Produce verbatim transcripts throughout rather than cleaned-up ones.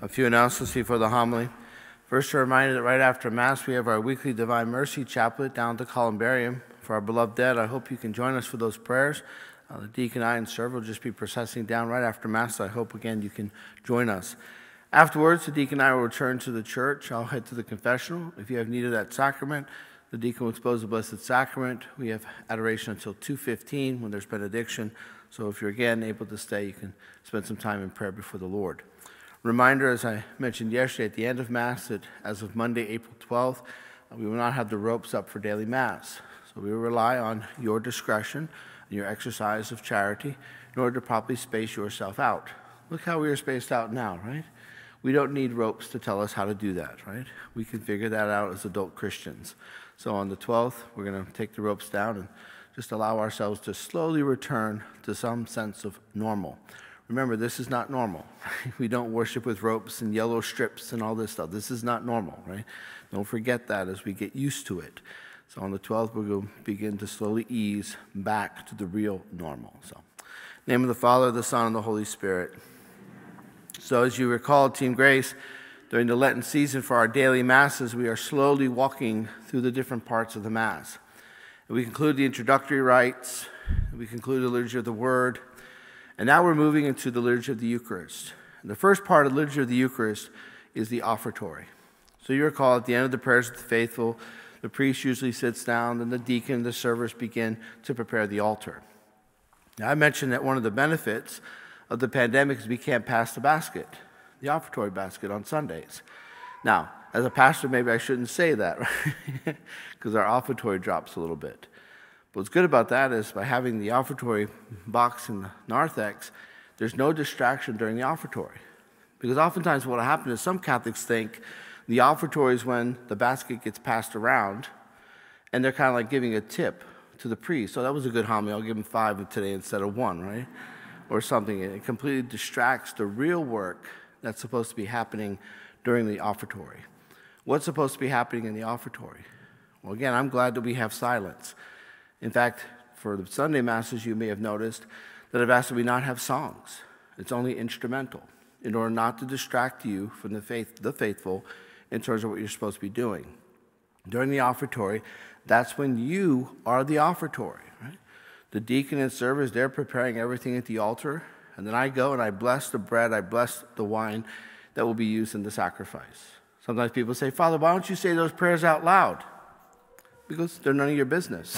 A few announcements before the homily. First, a reminder that right after Mass, we have our weekly Divine Mercy Chaplet down at the Columbarium for our beloved dead. I hope you can join us for those prayers. Uh, the deacon, I, and server will just be processing down right after Mass. So I hope, again, you can join us. Afterwards, the deacon and I will return to the church. I'll head to the confessional. If you have need of that sacrament, the deacon will expose the Blessed Sacrament. We have adoration until two fifteen when there's benediction. So if you're, again, able to stay, you can spend some time in prayer before the Lord. Reminder, as I mentioned yesterday at the end of Mass, that as of Monday, April twelfth, we will not have the ropes up for daily Mass. So we will rely on your discretion and your exercise of charity in order to properly space yourself out. Look how we are spaced out now, right? We don't need ropes to tell us how to do that, right? We can figure that out as adult Christians. So on the twelfth, we're going to take the ropes down and just allow ourselves to slowly return to some sense of normal. Remember, this is not normal. We don't worship with ropes and yellow strips and all this stuff. This is not normal, right? Don't forget that as we get used to it. So on the twelfth, we're going to begin to slowly ease back to the real normal. So, in the name of the Father, the Son, and the Holy Spirit. So as you recall, Team Grace, during the Lenten season for our daily Masses, we are slowly walking through the different parts of the Mass. And we conclude the introductory rites, we conclude the Liturgy of the Word, and now we're moving into the Liturgy of the Eucharist. And the first part of the Liturgy of the Eucharist is the offertory. So you recall at the end of the prayers of the faithful, the priest usually sits down, and the deacon and the servers begin to prepare the altar. Now, I mentioned that one of the benefits of the pandemic is we can't pass the basket, the offertory basket, on Sundays. Now, as a pastor, maybe I shouldn't say that, right? Because our offertory drops a little bit. But what's good about that is by having the offertory box in the narthex, there's no distraction during the offertory. Because oftentimes what will happen is some Catholics think the offertory is when the basket gets passed around, and they're kind of like giving a tip to the priest. So that was a good homily. I'll give him five today instead of one, right? Or something. It completely distracts the real work that's supposed to be happening during the offertory. What's supposed to be happening in the offertory? Well, again, I'm glad that we have silence. In fact, for the Sunday Masses, you may have noticed that I've asked that we not have songs. It's only instrumental, in order not to distract you from the faith, the faithful, in terms of what you're supposed to be doing. During the offertory, that's when you are the offertory, right? The deacon and servers, they're preparing everything at the altar, and then I go and I bless the bread, I bless the wine that will be used in the sacrifice. Sometimes people say, Father, why don't you say those prayers out loud? Because they're none of your business,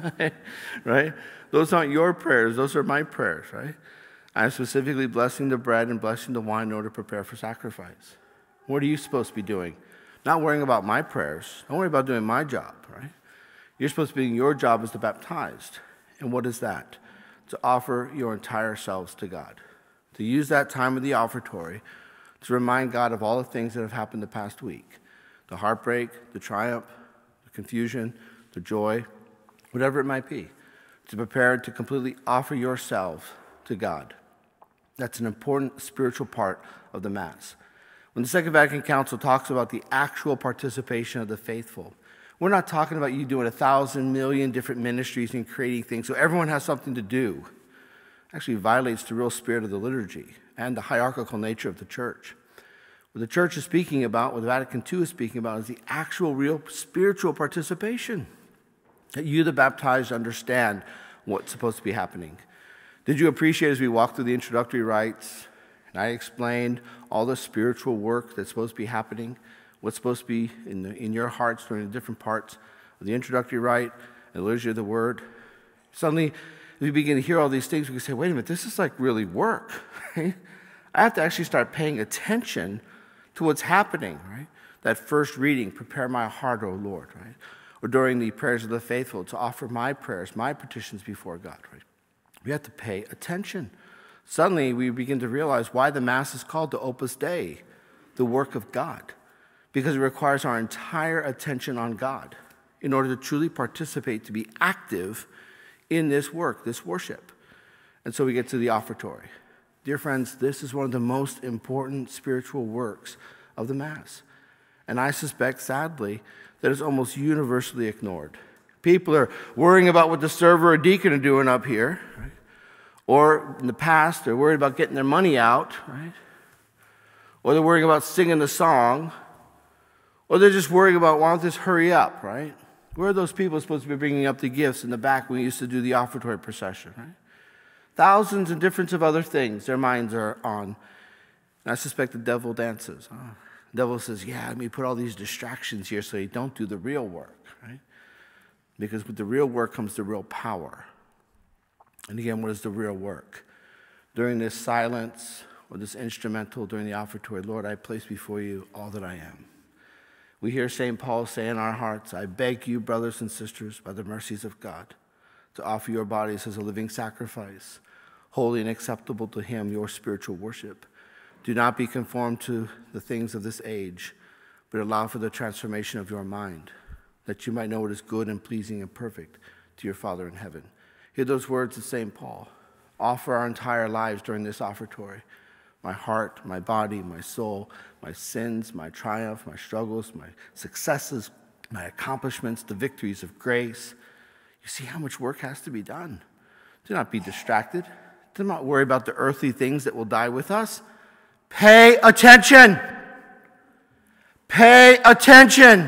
right? Those aren't your prayers, those are my prayers, right? I'm specifically blessing the bread and blessing the wine in order to prepare for sacrifice. What are you supposed to be doing? Not worrying about my prayers. Don't worry about doing my job, right? You're supposed to be doing your job as the baptized. And what is that? To offer your entire selves to God. To use that time of the offertory to remind God of all the things that have happened the past week. The heartbreak, the triumph, the confusion, the joy, whatever it might be. To prepare to completely offer yourself to God. That's an important spiritual part of the Mass. When the Second Vatican Council talks about the actual participation of the faithful, we're not talking about you doing a thousand million different ministries and creating things so everyone has something to do. It actually violates the real spirit of the liturgy and the hierarchical nature of the church. What the church is speaking about, what the Vatican Two is speaking about, is the actual real spiritual participation. That you, the baptized, understand what's supposed to be happening. Did you appreciate as we walked through the introductory rites, and I explained all the spiritual work that's supposed to be happening, what's supposed to be in, the, in your hearts during the different parts of the introductory rite and the Liturgy of the Word? Suddenly, as we begin to hear all these things, we can say, wait a minute, this is like really work, right? I have to actually start paying attention to what's happening, right? That first reading, prepare my heart, O Lord, right? Or during the prayers of the faithful, to offer my prayers, my petitions before God, right? We have to pay attention. Suddenly, we begin to realize why the Mass is called the Opus Dei, the work of God, because it requires our entire attention on God in order to truly participate, to be active in this work, this worship. And so we get to the offertory. Dear friends, this is one of the most important spiritual works of the Mass. And I suspect, sadly, that it's almost universally ignored. People are worrying about what the server or deacon are doing up here, right? Or in the past, they're worried about getting their money out, right? or they're worrying about singing the song, or they're just worrying about, why don't this hurry up, right? Where are those people supposed to be bringing up the gifts in the back when we used to do the offertory procession, right? Thousands and different of other things their minds are on. And I suspect the devil dances. Huh? The devil says, yeah, let me put all these distractions here so you don't do the real work, right? Because with the real work comes the real power. And again, what is the real work? During this silence or this instrumental during the offertory, Lord, I place before you all that I am. We hear Saint Paul say in our hearts, I beg you, brothers and sisters, by the mercies of God, to offer your bodies as a living sacrifice, holy and acceptable to him, your spiritual worship. Do not be conformed to the things of this age, but allow for the transformation of your mind, that you might know what is good and pleasing and perfect to your Father in heaven. Hear those words of Saint Paul. Offer our entire lives during this offertory. My heart, my body, my soul, my sins, my triumph, my struggles, my successes, my accomplishments, the victories of grace. You see how much work has to be done. Do not be distracted. Do not worry about the earthly things that will die with us. Pay attention. Pay attention.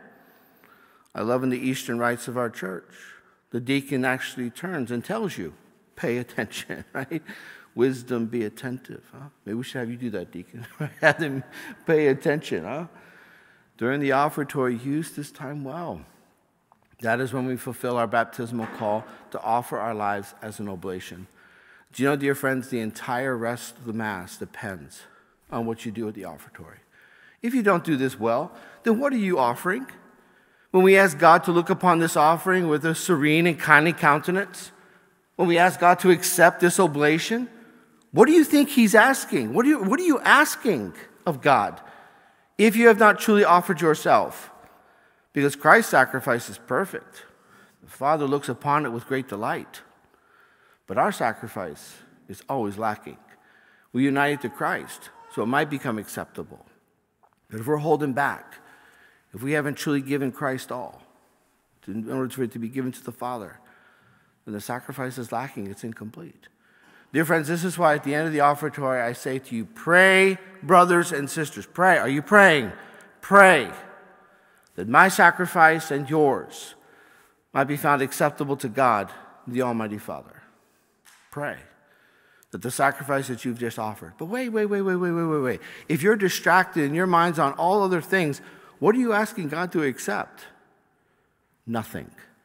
I love in the Eastern rites of our church, the deacon actually turns and tells you, pay attention, right? Wisdom, be attentive. Huh? Maybe we should have you do that, deacon. Have them pay attention. Huh? During the offertory, use this time well. That is when we fulfill our baptismal call to offer our lives as an oblation. Do you know, dear friends, the entire rest of the Mass depends on what you do at the offertory. If you don't do this well, then what are you offering? When we ask God to look upon this offering with a serene and kindly countenance, when we ask God to accept this oblation, what do you think he's asking? What are you, what are you asking of God if you have not truly offered yourself? Because Christ's sacrifice is perfect. The Father looks upon it with great delight. But our sacrifice is always lacking. We unite it to Christ, so it might become acceptable. But if we're holding back, if we haven't truly given Christ all, in order for it to be given to the Father, then the sacrifice is lacking, it's incomplete. Dear friends, this is why at the end of the offertory I say to you, pray, brothers and sisters. Pray. Are you praying? Pray that my sacrifice and yours might be found acceptable to God, the Almighty Father. Pray that the sacrifice that you've just offered. But wait, wait, wait, wait, wait, wait, wait, wait. If you're distracted and your mind's on all other things, what are you asking God to accept? Nothing.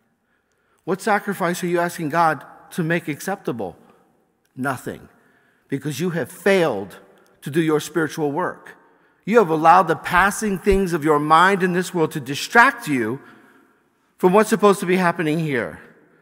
What sacrifice are you asking God to make acceptable? Nothing. Because you have failed to do your spiritual work. You have allowed the passing things of your mind in this world to distract you from what's supposed to be happening here.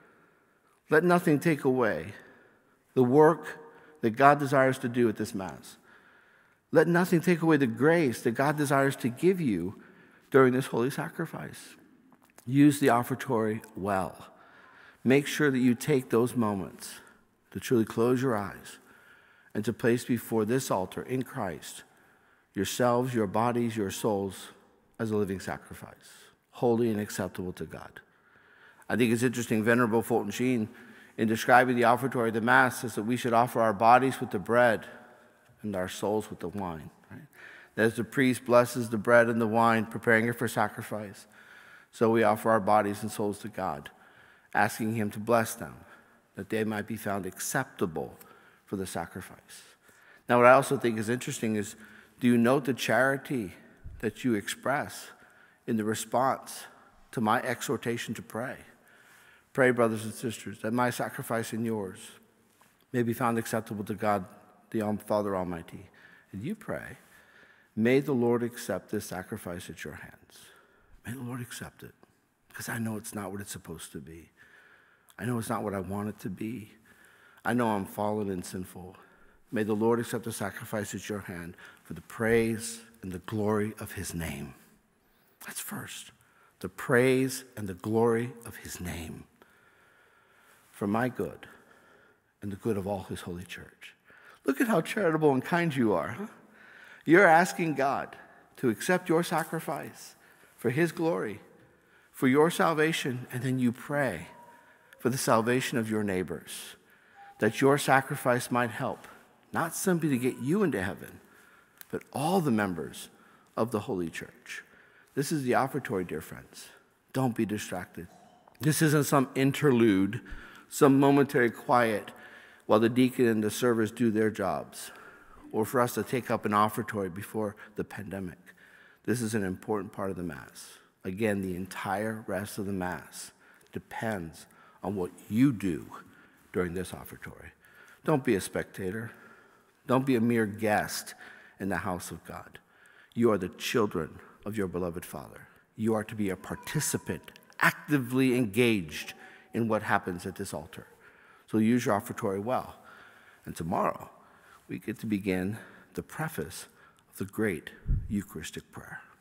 Let nothing take away the work that God desires to do at this Mass. Let nothing take away the grace that God desires to give you during this holy sacrifice. Use the offertory well. Make sure that you take those moments to truly close your eyes and to place before this altar in Christ yourselves, your bodies, your souls as a living sacrifice, holy and acceptable to God. I think it's interesting, Venerable Fulton Sheen, in describing the offertory of the Mass, says that we should offer our bodies with the bread and our souls with the wine. Right? As the priest blesses the bread and the wine, preparing it for sacrifice, so we offer our bodies and souls to God, asking him to bless them, that they might be found acceptable for the sacrifice. Now, what I also think is interesting is, do you note the charity that you express in the response to my exhortation to pray? Pray, brothers and sisters, that my sacrifice and yours may be found acceptable to God, the Father Almighty. And you pray, may the Lord accept this sacrifice at your hands. May the Lord accept it, because I know it's not what it's supposed to be. I know it's not what I want it to be. I know I'm fallen and sinful. May the Lord accept the sacrifice at your hand for the praise and the glory of his name. That's first. The praise and the glory of his name. For my good and the good of all his holy church. Look at how charitable and kind you are. Huh? You're asking God to accept your sacrifice for his glory, for your salvation, and then you pray for the salvation of your neighbors, that your sacrifice might help, not simply to get you into heaven, but all the members of the Holy Church. This is the offertory, dear friends. Don't be distracted. This isn't some interlude, some momentary quiet while the deacon and the servers do their jobs, or for us to take up an offertory before the pandemic. This is an important part of the Mass. Again, the entire rest of the Mass depends on what you do during this offertory. Don't be a spectator. Don't be a mere guest in the house of God. You are the children of your beloved Father. You are to be a participant, actively engaged in what happens at this altar. So use your offertory well. And tomorrow, we get to begin the preface of the great Eucharistic prayer.